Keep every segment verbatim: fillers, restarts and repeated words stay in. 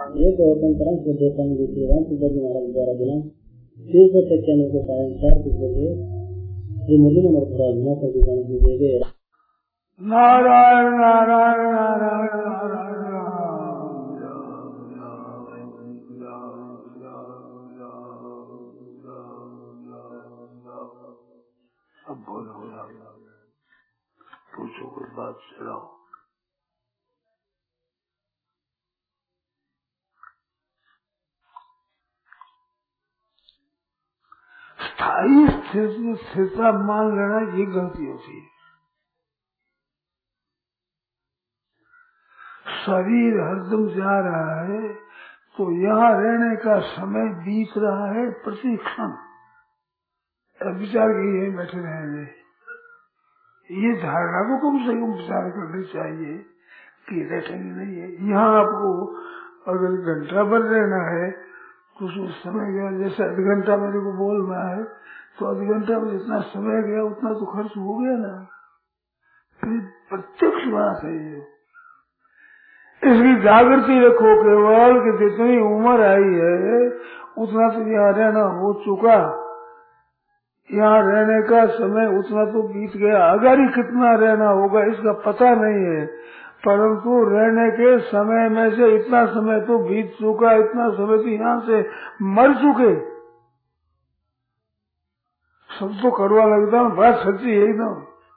एक गौतम से देता हूँ दूसरी राम सुंदर जी महाराज द्वारा बिना छह सौ इक्यानवे को साढ़े चार बजे श्री मुरली नंबर थोड़ा बिना कर दुकान में दे गए। नारायण नारायण नारायण नारायण अब बोलो पूछो कुछ बात चलाओ। स्थायी स्थिरता मान लेना ये गलती होती है। शरीर हरदम जा रहा है तो यहाँ रहने का समय बीत रहा है प्रति क्षण। विचार की यही बैठे रहेंगे, ये धारणा को कम से कम विचार करनी चाहिए कि बैठेंगे नहीं है। यहाँ आपको अगर घंटा भर रहना है तो उस समय गया, जैसे आध घंटा मेरे को बोलना है तो आध घंटा में जितना समय गया उतना तो खर्च हो गया ना। प्रत्यक्ष बात है ये। इसकी जागृति रखो केवल कि जितनी उम्र आई है उतना तो यहाँ रहना हो चुका, यहाँ रहने का समय उतना तो बीत गया। अगर ही कितना रहना होगा इसका पता नहीं है, परंतु रहने के समय में से इतना समय तो बीत चुका, इतना समय तो यहाँ से मर चुके। सब तो करवा लगता है, बात सच्ची है ना।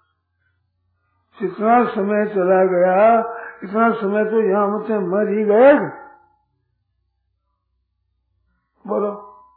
जितना समय चला गया इतना समय तो यहाँ मुझसे मर ही गए। बोलो,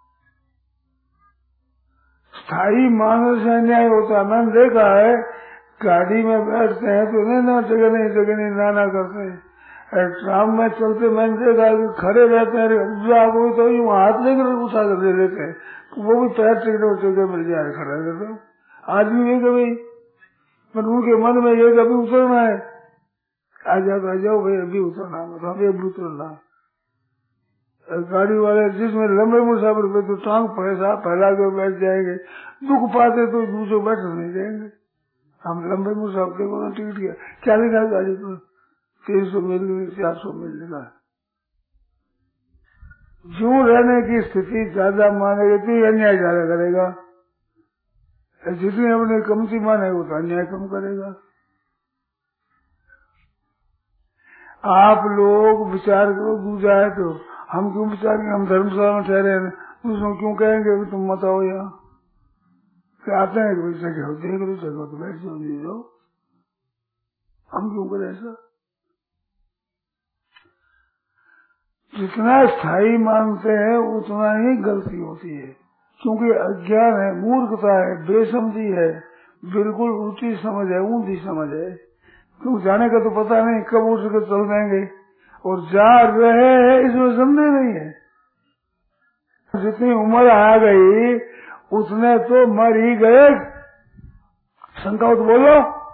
स्थायी मानव से अन्याय होता है। मैंने देखा है गाड़ी में बैठते हैं तो नहीं ना जगह नहीं जगह नहीं नाना करते हैं। ट्राम में चलते मैंने देखा कि खड़े रहते हैं तो यूँ हाथ लेकर उठा कर दे लेते हैं, तो वो भी पैर टिकट और जगह मिल जाए खड़ा रहते। आदमी ये कभी पर उनके मन में ये कभी उतरना है, आ जाओ आ जाओ भाई अभी उतरना है, तो अभी अभी उतरना है। गाड़ी वाले जिसमें लंबे मुसाफिर पे तो टांग पैसा फैला कर बैठ जाएंगे, दुख पाते तो दूसरे बैठ नहीं जाएंगे। हम लंबे मुसाफिर को टिकट किया क्या लिखा गाड़ी पर तीन सौ मिल चार सौ मिल लिखा। जो रहने की स्थिति ज्यादा मानेगा तो अन्याय ज्यादा करेगा, जितनी अपने कमती मानेगा तो अन्याय कम करेगा। आप लोग विचार करो, दूसरा है तो हम क्यों विचार करें, हम धर्मशाला में ठहरे हैं, दूसरों क्यों कहेंगे तुम मत आओ यहाँ। क्या आते हैं कि जगह देख लो जगह तो बैठ जाओ दे जाओ, हम क्यों करें ऐसा। जितना स्थायी मानते हैं उतना ही गलती होती है, क्योंकि अज्ञान है, मूर्खता है, बेसमझी है, बिल्कुल उल्टी समझ है, ऊंधी समझ है। क्यों जाने का तो पता नहीं, कब उठ कर चल जाएंगे और जा रहे हैं इसमें समझे नहीं है। जितनी उम्र आ गई उतने तो मर ही गए। शंका तो बोलो,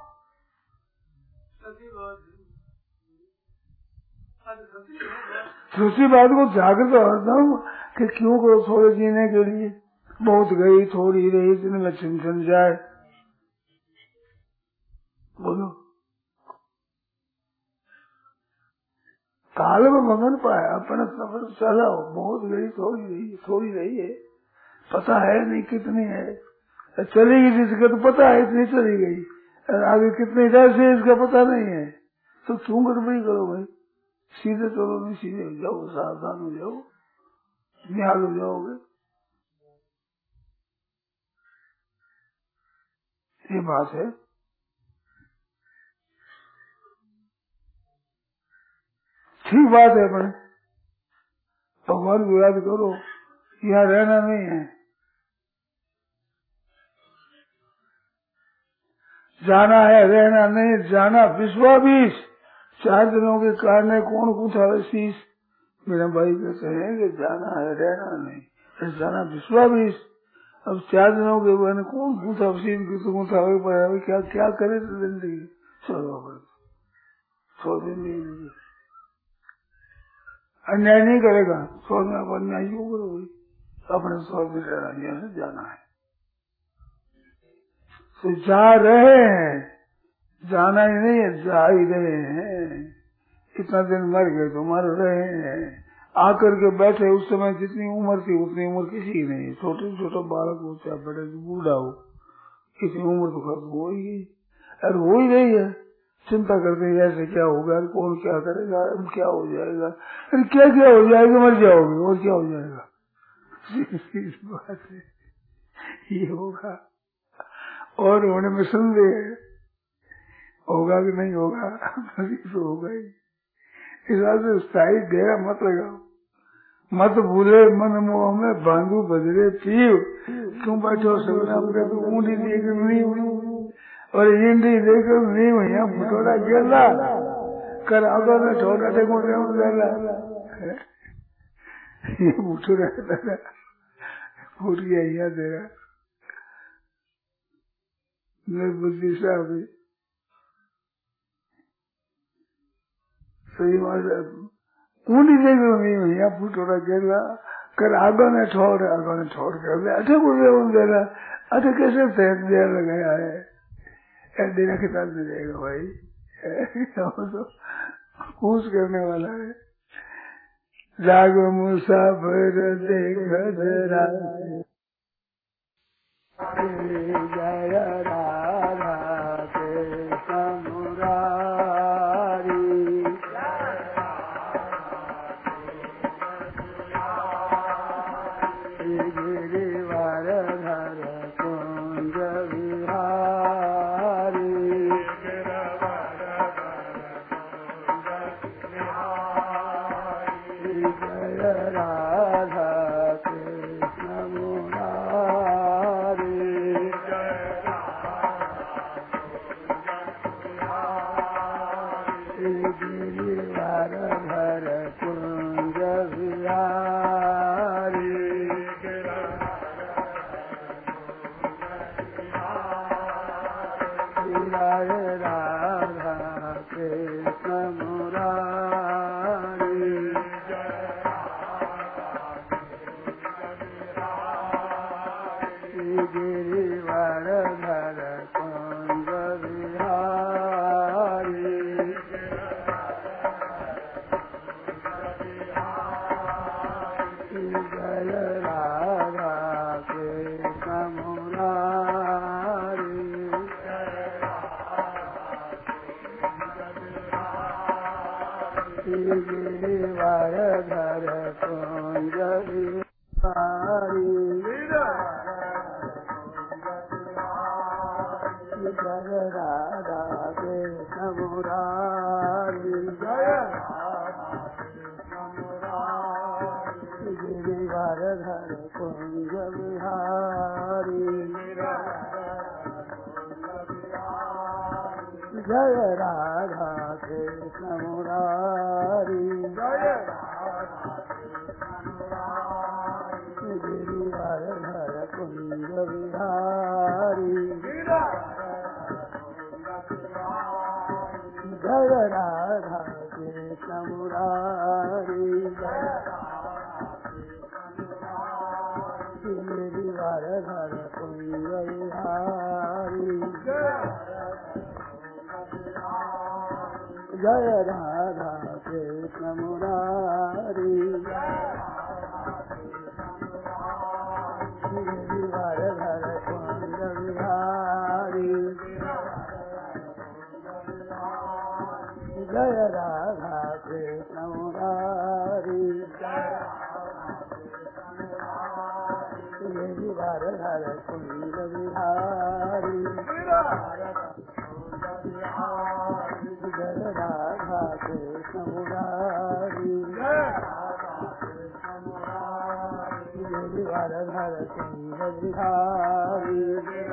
दूसरी बात को जागृत करता हूँ कि क्यों करो थोड़े जीने के लिए, बहुत गई थोड़ी रही जिनमें छिन जाए। बोलो, काल में मगन पाया अपना सफर चलाओ, बहुत गई थोड़ी रही थोड़ी रही है, पता है नहीं कितनी है, चलेगी जिसका तो पता है इतनी चली गई, आगे कितनी से इसका पता नहीं है, तो क्यों गड़बड़ी करो भाई। सीधे चलो, नहीं सीधे हो जाओ, सावधान हो जाओ, निहाल हो जाओगे। ये बात है। ठीक बात है, अपने भगवान को याद करो, यहाँ रहना नहीं है, जाना है, रहना नहीं, जाना विश्वाभीष। चार दिनों के कारण कौन पूछा शीश, मेरा भाई कहते हैं कि जाना है रहना नहीं, जाना विश्वाभीष। अब चार दिनों के बाद कौन पूछा शीश की तुम उठावे क्या क्या करे जिंदगी, चलो सौ दिन नहीं अन्याय नहीं करेगा, सौ दिन आप अन्याय क्यों करोगे, अपने सौ दिन रहना, यहाँ से जाना है तो जा रहे हैं, जाना ही नहीं है, जा ही रहे हैं। इतना दिन मर गए तो मर रहे हैं, आकर के बैठे, उस समय जितनी उम्र थी उतनी उम्र किसी की नहीं, छोटे छोटा बालक हो चाहे बड़े बूढ़ा हो, कितनी उम्र तो खत्म हो ही गई, अरे हो ही गई है। चिंता करते हैं ऐसे क्या होगा, कौन क्या करेगा, क्या हो जाएगा, अरे क्या क्या हो जाएगा, मर जाओगे और क्या हो जाएगा। इस बात से ये होगा और होने में संदेह है, होगा कि नहीं होगा, तो होगा ही। इस बात से स्थायी डेरा मत लगाओ, मत भूले मन मोह में बांधू बजरे पीव, क्यों बैठो सगना अपने तो ऊँडी देकर नहीं और ईंडी देकर नहीं भैया फुटोड़ा गेला कर आदो ने छोटा टेको गेला ये फुटो रहता है फूट गया यहाँ तेरा निर्बुद्धि से अभी सही बात ऊँडी देकर नहीं भैया फुटोड़ा गेला कर आगो ने छोड़ आगो ने छोड़ कर अठे बोले देना अठे कैसे तहत देर लगाया है देना किताब दे जाएगा भाई तो कूच करने वाला है। जाग मुसाफिर देख जरा जय राधा कृष्ण मुरारी गिरिवर धर कुंज विहारी जय राधा कृष्ण मुरारी गिरिवर धर कुंज विहारी जय राधा कृष्ण मुरारी गिरिवर धर कुंज विहारी जय राधा कृष्ण मुरारी गिरिवर धर कुंज विहारी जय राधा कृष्ण मुरारी जय गिरिवर धर कुंज विहारी जय राधा कृष्ण मुरारी जय गिरिवर धर कुंज विहारी जय राधा कृष्ण मुरारी गिरिवर धर कुंज विहारी जय राधा कृष्ण मुरारी गिरिवर धर कुंज विहारी जय राधा कृष्ण मुरारी गिरिवर धर कुंज विहारी जय राधा कृष्ण मुरारी गिरिवर धर कुंज विहारी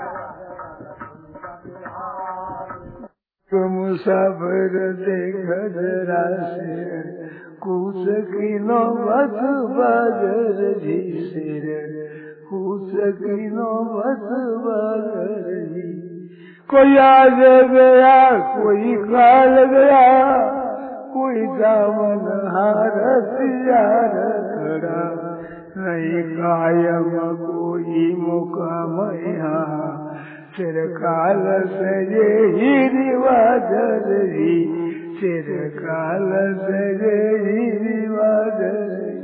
मुसाफिर देख जरा सिर कूच की नौबत बगर जी सिर कूच की नौबत बगर जी कोई आज गया कोई काल गया कोई दामन हारस यार खड़ा नहीं कायम कोई मुकाम यहाँ चिरकाल से ये ही रिवाज रही चिरकाल से ये ही रिवाज रही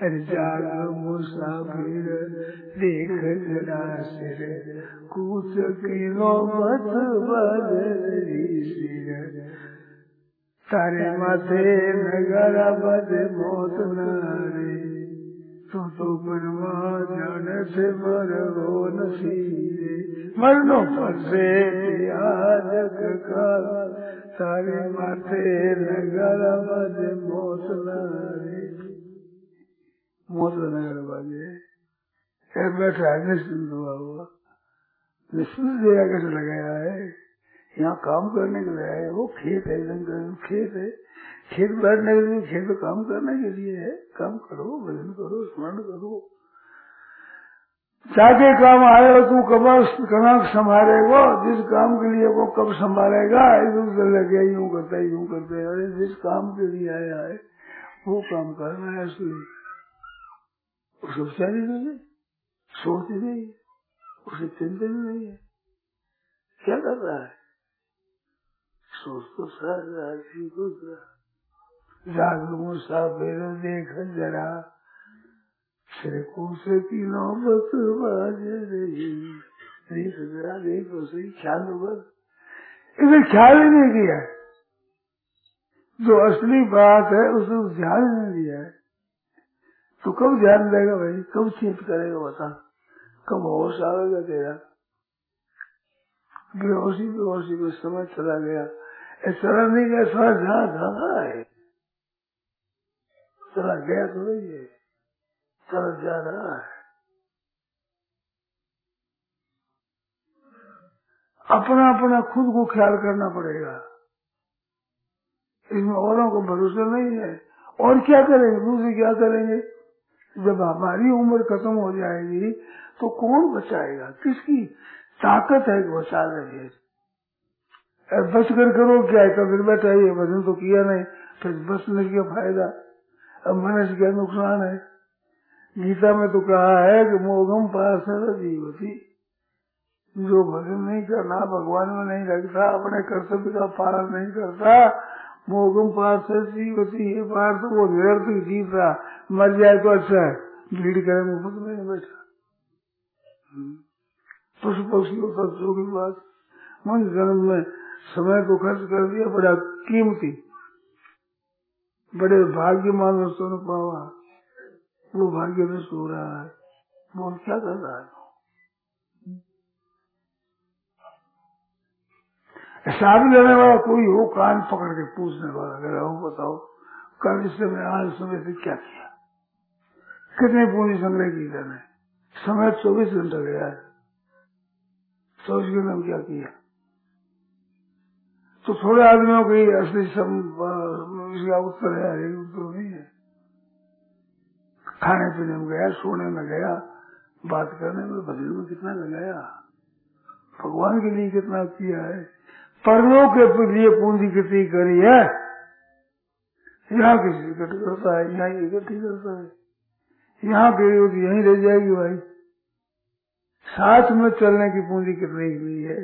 जाग मुसाफिर देख जरा सिर कूच की नौबत बदली सिर तारे माथे नगरा बद मौत नारे तू तो परमा जान से मर हो नसीरे मरनो पर से जग का तारे माथे नगरा बद मौत नारे मौत नगर बाजे बैठा है निश्चिंत हुआ हुआ निश्चिंत दिया कैसे लगाया है यहाँ काम करने के लिए है वो खेत है जंगल खेत है खेत बैठने के लिए खेत काम करने के लिए है काम करो भजन करो स्मरण करो जाके काम आए तू कब कनक संभालेगा जिस काम के लिए वो कब संभालेगा इधर उधर लगे यूं करते यूं करते अरे जिस काम के लिए आया है वो काम करना है इसलिए उसे विचारी नहीं है सोचती नहीं है उसे चिंतन नहीं है क्या कर रहा है सोच तो सारा गुजरा जाग मुसाफिर देख जरा श्री कुश की नौबत बाज रही देख जरा देख उसे ख्याल होगा इसे ख्याल ही नहीं किया जो असली बात है उसे ध्यान नहीं दिया है तो कब ध्यान देगा भाई कब चिंत करेगा बता कब होश आएगा तेरा बेहोशी बेहोशी में समय चला गया चला नहीं गया सारा जहाँ जहाँ है चला गया तो नहीं है चला जा रहा है अपना अपना खुद को ख्याल करना पड़ेगा इसमें औरों को भरोसा नहीं है और क्या करेंगे दूसरे क्या करेंगे जब हमारी उम्र खत्म हो जाएगी तो कौन बचाएगा किसकी ताकत है कि बचा लेंगे बच कर करो क्या है फिर बैठा ये भजन तो किया नहीं फिर बचने का फायदा अब मनुष्य का नुकसान है गीता में तो कहा है कि मोगम पास जीवती जो भजन नहीं करना भगवान में नहीं लगता अपने कर्तव्य का पालन नहीं करता मोगम पास जीवती ये बार तो वो निरर्थक जीव रहा मर जाए तो अच्छा है भीड़ करे मुफ्त में नहीं बैठा पशु पक्षी को पक्षियों की बात मन जन्म में समय को खर्च कर दिया बड़ा कीमती बड़े भाग्यमान दोस्तों ने पावा वो भाग्य में सो रहा है वो क्या कर रहा है हिसाब लेने वाला कोई हो कान पकड़ के पूछने वाला अगर हो बताओ कल इस समय आज समय से क्या किया कितनी पूंजी संग्रह की जाने समय चौबीस घंटा गया है चौबीस घंटे में क्या किया तो थोड़े आदमियों की असली इसका उत्तर है एक उत्तर नहीं है खाने पीने में गया सोने में गया बात करने में भजन में कितना लगाया भगवान के लिए कितना किया है परलोक के लिए पूंजी कितनी करी है यहाँ किसी इकट्ठी करता है यहाँ इकट्ठी करता है यहाँ के यहीं रह जाएगी भाई साथ में चलने की पूंजी कितनी हुई है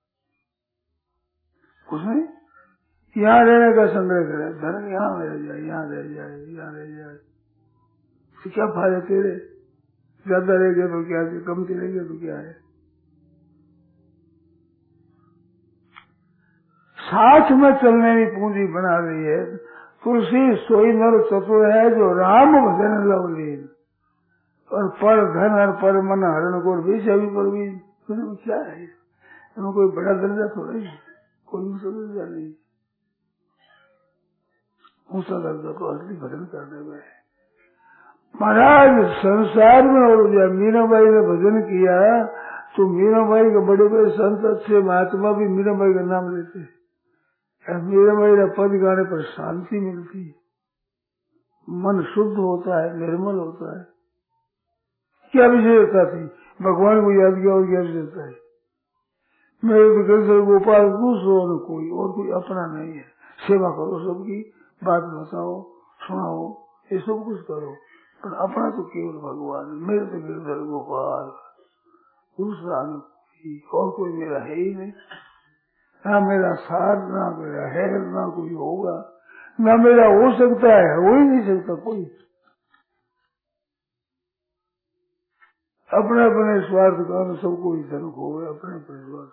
उसमें यहाँ रहने का संग्रह करे धन यहाँ रह जाए यहाँ रह जाए यहाँ रह जाए तो क्या फायदा तेरे ज्यादा रह गया तो क्या है कम रह गया तो क्या है साथ में चलने की पूंजी बना रही है तुलसी सोई नर चतुर है जो राम भजन लवलीन और पर धन और पर मन हरण को बीच अभी पर भी क्या है इसमें कोई बड़ा दर्जा थोड़ा ही कोई ऊंचा दर्जा नहीं ऊंचा दर्जा तो असली भजन करने में है महाराज संसार में और जब मीराबाई ने भजन किया तो मीराबाई के बड़े बड़े संत अच्छे महात्मा भी मीराबाई का नाम लेते मीराबाई का पद गाने पर शांति मिलती मन शुद्ध होता है निर्मल होता है क्या विशेषता थी भगवान को याद किया और क्या विशेषता है मेरे तो कृष्ण गोपाल दूसरो न कोई और कोई अपना नहीं है सेवा करो सबकी बात बताओ सुनाओ ये सब कुछ करो पर अपना तो केवल भगवान मेरे तो गिरधर गोपाल दूसरा न कोई और कोई मेरा है ही नहीं ना मेरा साथ ना मेरा है ना कोई होगा ना मेरा हो सकता है हो ही नहीं सकता कोई अपने अपने स्वार्थ का सबको इधर हो गए, अपने अपने स्वार्थ।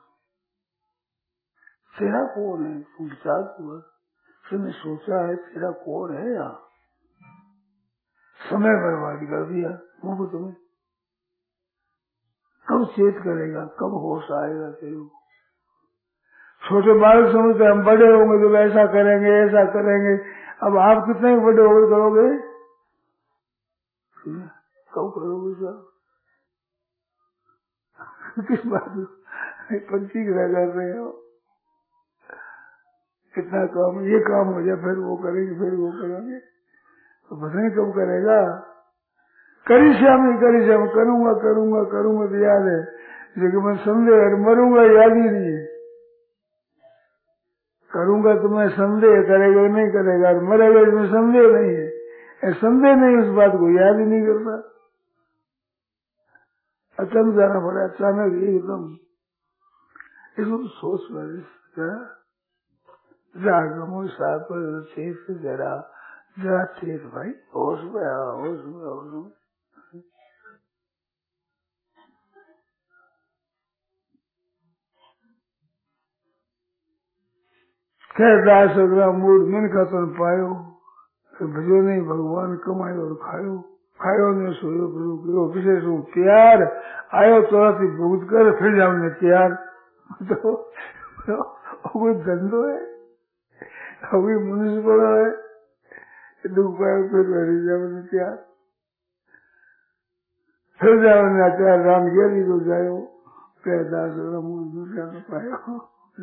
तेरा कौन है? तुम विचार हुआ, तुमने सोचा है तेरा कौन है? यहाँ समय बर्बाद कर दिया मुझको। तुम्हें कब चेत करेगा, कब होश आएगा तेरे को? छोटे बालक समझते हम बड़े होंगे तो ऐसा करेंगे ऐसा करेंगे। अब आप कितने बड़े होगे करोगे? कब करोगे सर? किस बात पंछी ग्रह कर रहे हो? कितना काम, ये काम हो जाए फिर वो करेंगे फिर वो करेंगे, तो पता नहीं कब करेगा। करी श्याम ही करी श्याम, करूंगा करूंगा करूंगा तो याद है, लेकिन मैं संदेह मरूंगा याद ही नहीं है। करूंगा तो मैं संदेह करेगा नहीं करेगा, मरेगा इसमें संदेह नहीं है। संदेह नहीं, उस बात को याद ही नहीं करता। अचानक जाना पड़ा, अचानक एकदम इसको तो सोच पड़े। जागमो साप चेत जरा जरा चेत भाई, होश में आ, होश में होश में। खैर दास अगला मूड मिन का तन पायो, भजो नहीं भगवान कमायो और खायो, खायो ने सोयो प्रभु करो विशेष प्यार आयो तुरंत ही भूत कर फिर जाओ ने प्यार। तो कोई धंधो है, कोई मनुष्य बड़ा है, दुख पायो फिर भरी जाओ ने प्यार, फिर जाओ ने प्यार राम गिरी तो जायो, प्यार दास अगला मूड दूसरा न पायो।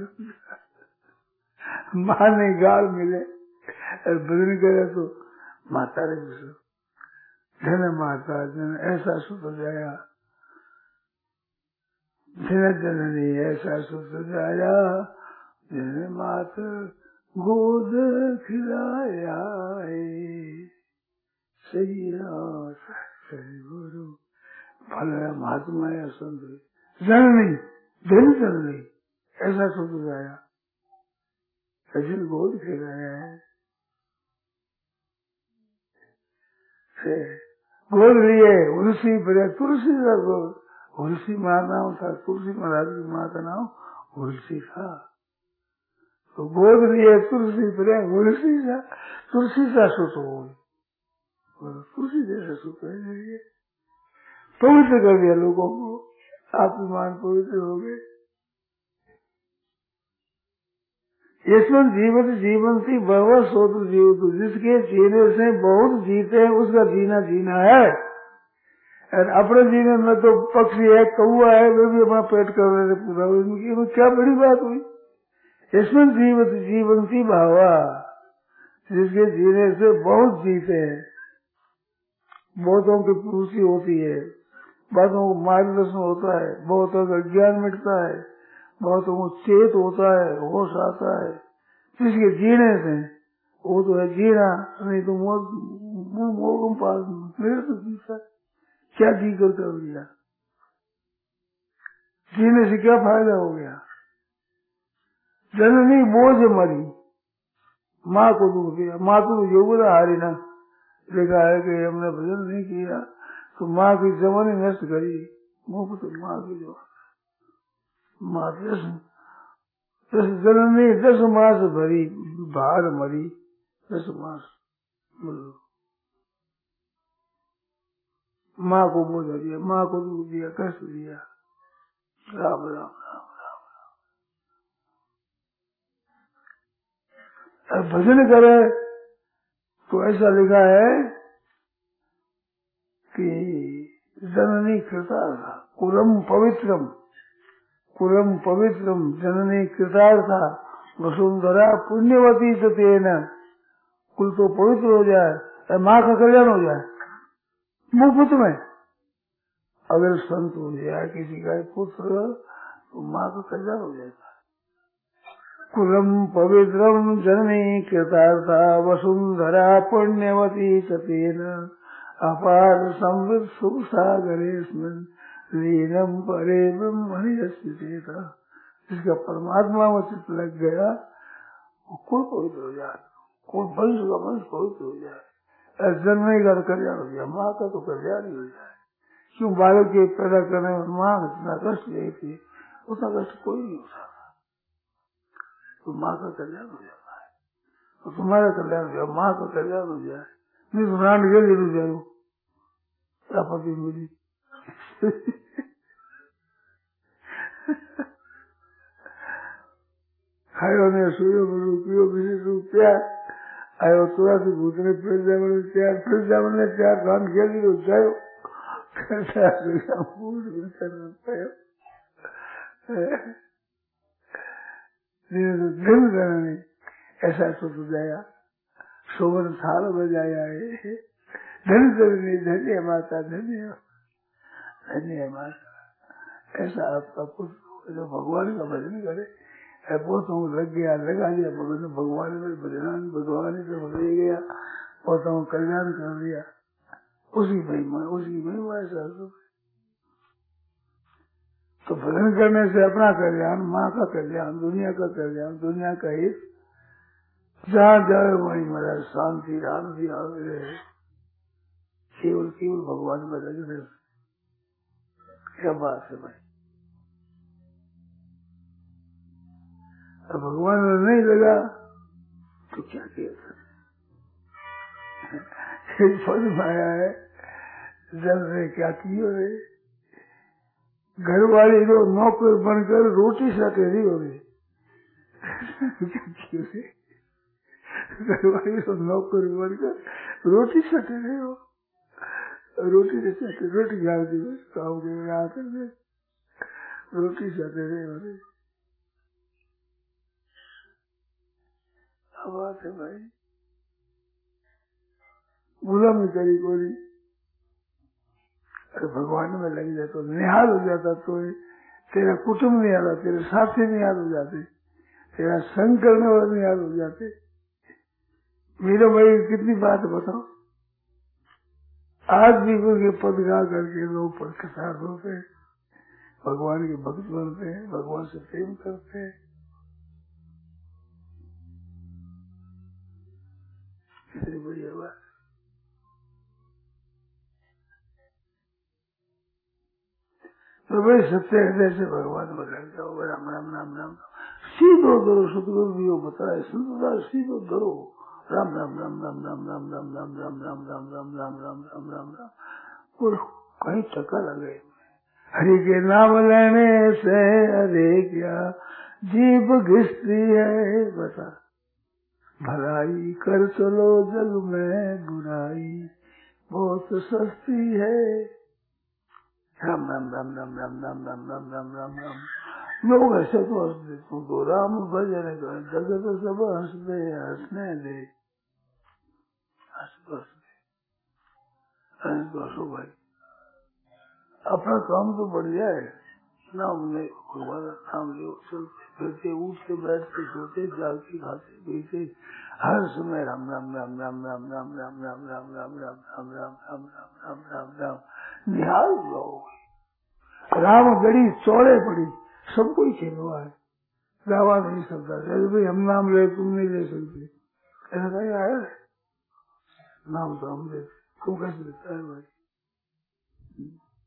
माँ ने गाल मिले और भजन करे तो माता रे धन माता जन ऐसा सुख जाया, धन जननी ऐसा सुख जाया, जन मात गोद खिलाया। सही गुरु भले महात्मा या संत जननी धन जननी ऐसा सुख जाया, सचिन गोद खिलाया है। गोद लिए उलसी बड़े तुलसी का गोद, उलसी माँ नाम था, तुलसी महाराज की माँ का नाम उलसी था। तो गोद लिए तुलसी बड़े उलसी सा, तुलसी सा सुख हो गई, तुलसी जैसे सुख है। पवित्र कर दिया लोगों को, आत्मान पवित्र हो गए। इसमें जीवित जीवन थी बहुत सोच जीवित, जिसके जीने से बहुत जीते हैं उसका जीना जीना है। और अपने जीने में तो पक्षी है, कौआ है, वे भी अपना पेट कर रहे थे पूरा, उनकी क्या बड़ी बात हुई। इसमें जीवित जीवन थी भावा, जिसके जीने से बहुत जीते हैं। बहुतों की पूर्ति होती है, बहुतों को मार्गदर्शन होता है, बहुतों का ज्ञान मिटता है, बहुतों को चेत होता है, होश आता है। जिसके जीने से वो तो है जीना, नहीं तो मोह पास जीता क्या जी कर कर दिया। जीने से क्या फायदा हो गया? जननी बोझ मरी, माँ को दुख दिया, माँ तो योगदा हारी ना, देखा है कि हमने भजन नहीं किया तो माँ की जवानी नष्ट करी। मुख तो माँ की जो माँ दस दस जननी दस मास भरी बाहर मरी, दस मास माँ को बोझ दिया, माँ को दुख दिया, कष्ट दिया। राम राम राम राम राम। भजन करे तो ऐसा लिखा है कि जननी कृतार्था कुलम पवित्रम, कुलम पवित्रम जननी कृतार्था वसुंधरा पुण्यवती तेना। कुल तो पवित्र हो जाए, माँ का कल्याण हो जाए। मुख पुत्र में अगर संत हो जाए किसी का पुत्र तो माँ का कल्याण हो जाएगा। कुलम पवित्रम जननी कृतार्था वसुंधरा पुण्यवती तेना। अपार समृद्ध सुख सागरेस्मिन् लीनम परे ब्रह्मणि स्थिता। जिसका परमात्मा में चित्त लग गया वो कुल पवित्र हो जाए, कुल वंश का वंश पवित्र हो जाए। जननी का कल्याण हो जाए, माँ का तो कल्याण ही हो जाए। क्यों बालक के पैदा करने में माँ इतना कष्ट गई थी, उतना कष्ट कोई नहीं हो सकता। तो माँ का कल्याण हो जाता है, तो तुम्हारा कल्याण हो जाए, माँ का कल्याण हो जाए, नहीं तो रान के ले जाओ आपत्ति मिली। खायो ने सोयो बनो पियो बिनी रूपिया आयो तोरा से भूतने फिर जावने त्यार फिर जावने त्यार रान खेली तो जायो कैसा है मूड में करता है दिन दिन करने ऐसा सोच जाया शोभन थाल बजाया है धन धन्य धन्य माता धन्य धन्य माता। ऐसा आपका पुत्र जो भगवान का भजन करे पोतों लग गया लगा दिया भगवान भगवान में भजन भगवान से ले गया पोतों कल्याण कर दिया उसी महिमा उसी महिमा ऐसा। तो भजन करने से अपना कल्याण माँ का कल्याण दुनिया का कल्याण दुनिया का हित जहाँ जाए वही मेरा शांति शांति आगे रहे केवल केवल भगवान में लग रहे। क्या बात है भाई, भगवान में नहीं लगा तो क्या किया पद माया है जल रे क्या कियो रे घर वाली तो नौकर बनकर रोटी सटेरी हो रही घर वाली तो नौकर बनकर रोटी सटेरी हो रोटी सटे रोटी डाल दी काम कर दे रोटी सटेरी हो रही। बात है भाई गुलामी करी कोरी अरे भगवान में लग जाए तो निहाल हो जाता तो तेरा कुटुंब निहाल हो तेरे साथी निहाल हो जाते तेरा संग करने वाले निहाल हो जाते। मेरे भाई कितनी बात बताओ आज भी उनके पद गा करके लोग प्रकटार होते हैं भगवान के भक्त बनते हैं भगवान से प्रेम करते हैं। कितनी बढ़िया बात। तो भाई सत्य हृदय से भगवान में लग जाओ राम राम राम राम सीधो धरो सतगुरु भी बताए सुंदर सीधो धरो राम राम राम राम राम राम राम राम राम राम राम राम राम राम राम राम राम और कहीं टका लगे। हरि के नाम लेने से अरे क्या जीव घिसती है बता भलाई कर चलो जग में बुराई बहुत सस्ती है। राम राम राम राम राम राम राम राम राम राम राम लोग ऐसे तो हंसते तुमको राम भजन कर जगत सब हंसते हंसने दे हंस हंसो भाई अपना काम तो बढ़िया है नाम ले भगवान नाम ले चलते फिरते उठते बैठते सोते जागते खाते पीते हर समय राम राम राम राम राम राम राम राम राम राम राम राम राम राम राम राम राम राम निहाल लोग राम गड़ी चौड़े पड़ी सब कोई खेलवा है गावा नहीं सकता जैसे भाई हम नाम ले तुम नहीं ले सकते ऐसा कहीं आया नाम तो हम ले तुम कैसे लेता है भाई।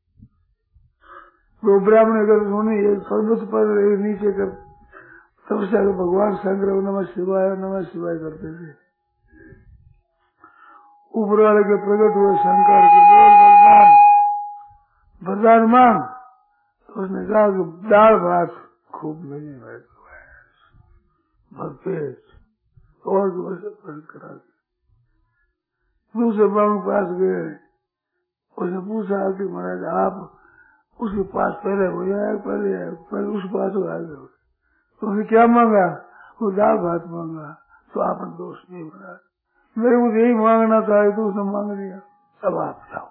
वो ब्राह्मण अगर उन्होंने पर्वत पर नीचे कर तब से अगर भगवान संग्रह नमः शिवाय नमः शिवाय करते थे ऊपर वाले के प्रकट हुए शंकर के बोल वरदान वरदान मांग उसने कहा कि दाल भात खूब नहीं है भरपेट और करा दूसरे ब्राह्मण पास गए उसने पूछा कि महाराज आप उसके पास पहले हो जाए पहले पहले उस पास हो आए तो उसने क्या मांगा वो दाल भात मांगा तो आपने दोष नहीं बना मेरे को यही मांगना था तो उसने मांग लिया अब आप जाओ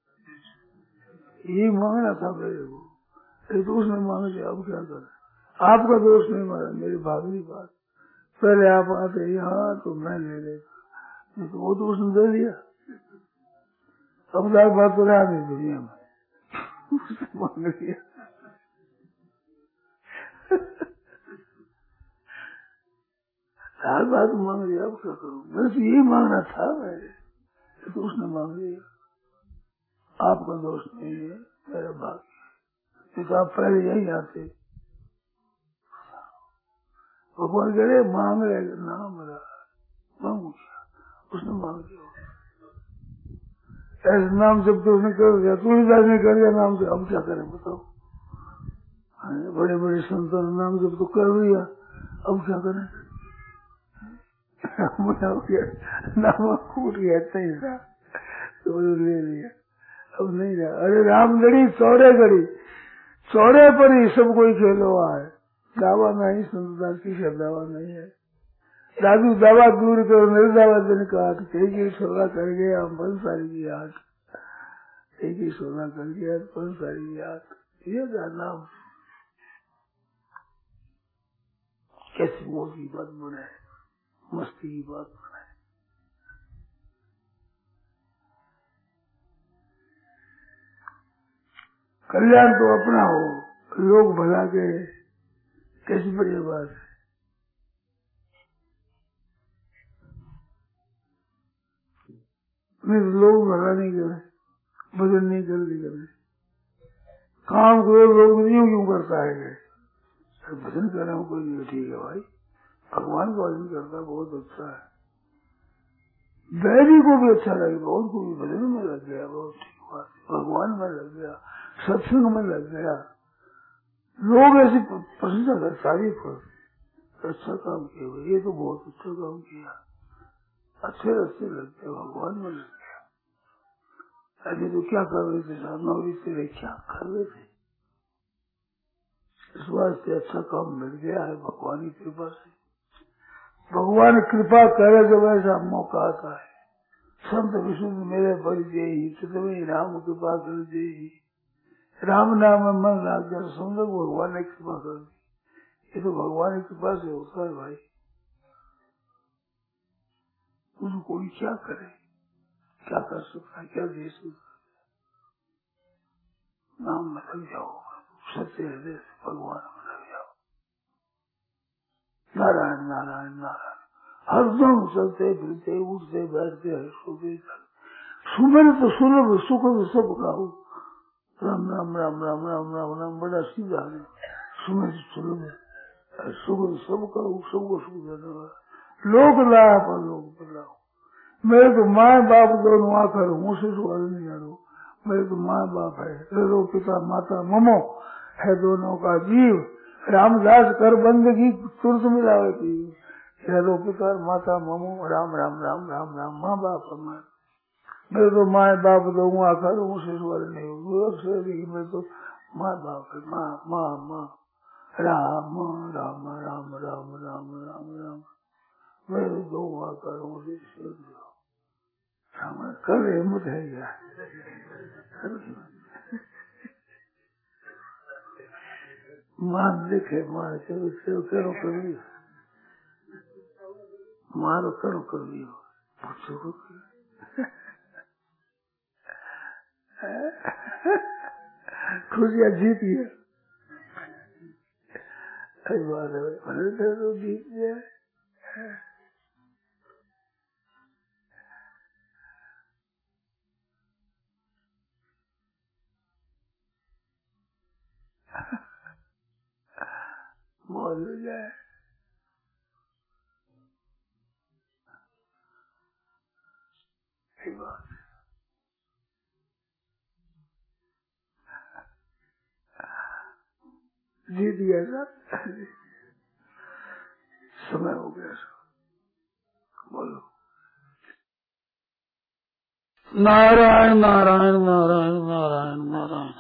यही मांगना था मेरे को तो उसने मांग लिया अब क्या करे आपका दोष नहीं मारा मेरी भागनी बात पहले आप आते यहाँ तो मैं ले लेता तो वो तो उसने दे दिया अब दाल भात तो रहा नहीं दुनिया में मांग लिया दाल भात मांग लिया अब क्या करूँ मैं तो यही मांगना था मेरे तो उसने मांग लिया आपका दोष नहीं है, मेरा भाग्य। पिता पहले यही आते, भगवान कह रहे मांग रहे नाम रहा, मांगू क्या, उसने मांग दिया। ऐसे नाम जब तो उसने कर दिया, तुलसीदास ने कर दिया नाम से, अब क्या करें बताओ। बड़े बड़े संतों ने नाम जब तो कर दिया, अब क्या करें। नाम फूट गया, नहीं रहा तो ले लिया, अब नहीं रहा। अरे राम लड़ी चौड़े गड़ी, चौड़े पर ही सब कोई खेल हुआ है, दावा नहीं, संतदास की दावा नहीं है। दादू दवा दूर करो, निर्दावा दिन काट, तेजी सोना कर गया बन सारी की याद, तेजी सोना कर गया बन सारी की याद। ये नाम कैसी मोह की बात बनाए, मस्ती की बात बनाए। कल्याण तो अपना हो, लोग भला के कैसी बढ़िया बात है। नहीं लोग भला नहीं करे, भजन नहीं कर ली करे, काम को लोग नहीं क्यों करता है, भजन कर रहे हो कोई नहीं, ठीक है भाई, भगवान का भजन करता बहुत अच्छा है। बैरी को भी अच्छा लगे, बहुत को भी भजन में लग गया, बहुत ठीक बात, भगवान में लग गया, सत्संग में लग गया, लोग ऐसी प्रशंसा कर, तारीफ कर, अच्छा काम किया, ये तो बहुत अच्छा काम किया, अच्छे अच्छे लग गया, भगवान में लग गया। अभी तो क्या कर रहे थे, नौरी से क्या कर रहे थे, इस वास्ते अच्छा काम मिल गया है भगवान की कृपा से। भगवान कृपा करे जब ऐसा मौका आता है, संत विष्णु मेरे परिचय ही तुम्हें राम कृपा कर दे, राम नाम में मन लाग गया, समझो भगवान ने कृपा कर दी। ये तो भगवान की कृपा से होता है भाई, उसको कोई क्या करे, क्या कर सकता है, क्या दे सकता है। नाम में लग जाओ, सत्य हृदय से भगवान में लग जाओ, नारायण नारायण नारायण, हरदम चलते फिरते उठते बैठते है सोते, सुमन तो सुलभ सुख सब गाओ, राम राम राम राम राम राम राम, बड़ा सीधा है, सुमन सुलभ सुख सब गाओ, सबको सुख देने वाला, लोक लाया पर लोग बदलाओ। मेरे तो माँ बाप दोनों आकर मुझसे सवाल नहीं आरो, मेरे तो माँ बाप है, रो पिता माता ममो है दोनों का जीव, रामदास कर बंदगी तुरंत मिलावे की, रो पिता माता ममो, राम राम राम राम राम, माँ बाप हमारे, मेरे तो माँ बाप दोनों आकर मुझसे सवाल नहीं हो, मेरे तो माँ बाप है, माँ माँ माँ, राम राम राम राम राम राम राम, मेरे दो आकर मुझे कल हिम्मत है क्या, मान देखे मार करो करो करो मारो करो करो पूछो खुशियाँ जीती है, तो जीत जाए। मौज हो जाए, बात जीत गया सर, समय हो गया सर, बोलो नारायण नारायण नारायण नारायण नारायण।